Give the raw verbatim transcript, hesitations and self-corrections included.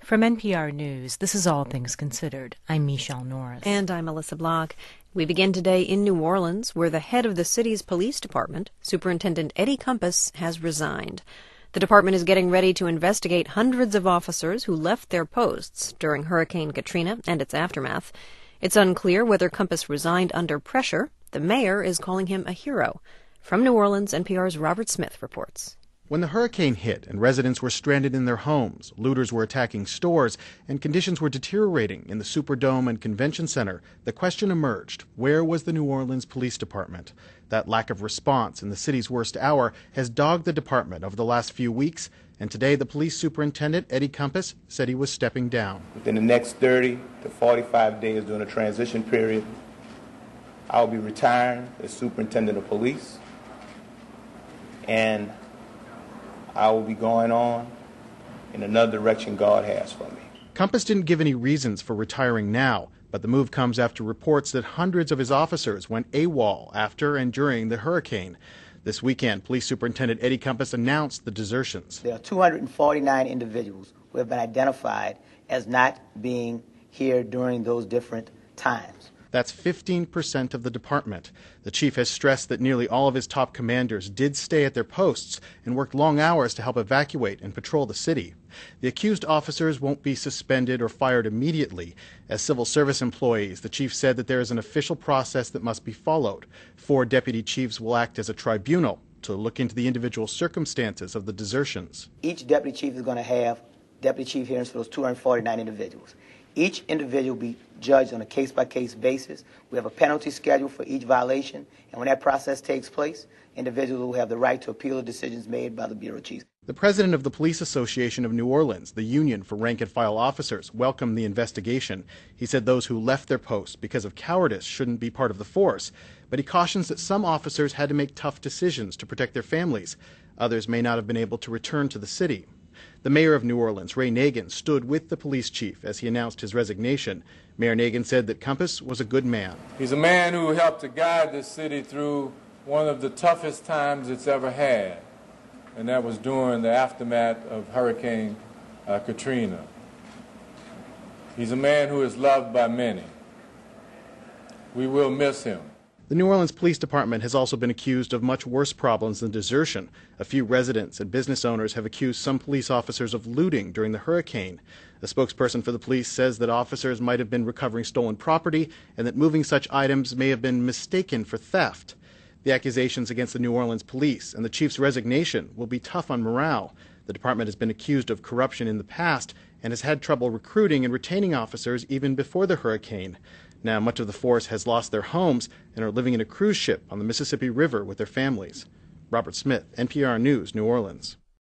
From N P R News, this is All Things Considered. I'm Michelle Norris. And I'm Melissa Block. We begin today in New Orleans, where the head of the city's police department, Superintendent Eddie Compass, has resigned. The department is getting ready to investigate hundreds of officers who left their posts during Hurricane Katrina and its aftermath. It's unclear whether Compass resigned under pressure. The mayor is calling him a hero. From New Orleans, N P R's Robert Smith reports. When the hurricane hit and residents were stranded in their homes, looters were attacking stores, and conditions were deteriorating in the Superdome and Convention Center, the question emerged: where was the New Orleans Police Department? That lack of response in the city's worst hour has dogged the department over the last few weeks, and today the police superintendent, Eddie Compass, said he was stepping down. Within the next thirty to forty-five days during a transition period, I'll be retiring as superintendent of police, and I will be going on in another direction God has for me. Compass didn't give any reasons for retiring now, but the move comes after reports that hundreds of his officers went AWOL after and during the hurricane. This weekend, Police Superintendent Eddie Compass announced the desertions. There are two hundred forty-nine individuals who have been identified as not being here during those different times. That's fifteen percent of the department. The chief has stressed that nearly all of his top commanders did stay at their posts and worked long hours to help evacuate and patrol the city. The accused officers won't be suspended or fired immediately. As civil service employees, the chief said that there is an official process that must be followed. Four deputy chiefs will act as a tribunal to look into the individual circumstances of the desertions. Each deputy chief is going to have deputy chief hearings for those two hundred forty-nine individuals. Each individual will be judged on a case-by-case basis. We have a penalty schedule for each violation, and when that process takes place, individuals will have the right to appeal the decisions made by the bureau chiefs. The president of the Police Association of New Orleans, the union for rank-and-file officers, welcomed the investigation. He said those who left their posts because of cowardice shouldn't be part of the force, but he cautions that some officers had to make tough decisions to protect their families. Others may not have been able to return to the city. The mayor of New Orleans, Ray Nagin, stood with the police chief as he announced his resignation. Mayor Nagin said that Compass was a good man. He's a man who helped to guide this city through one of the toughest times it's ever had, and that was during the aftermath of Hurricane uh, Katrina. He's a man who is loved by many. We will miss him. The New Orleans Police Department has also been accused of much worse problems than desertion. A few residents and business owners have accused some police officers of looting during the hurricane. A spokesperson for the police says that officers might have been recovering stolen property and that moving such items may have been mistaken for theft. The accusations against the New Orleans police and the chief's resignation will be tough on morale. The department has been accused of corruption in the past and has had trouble recruiting and retaining officers even before the hurricane. Now, much of the force has lost their homes and are living in a cruise ship on the Mississippi River with their families. Robert Smith, N P R News, New Orleans.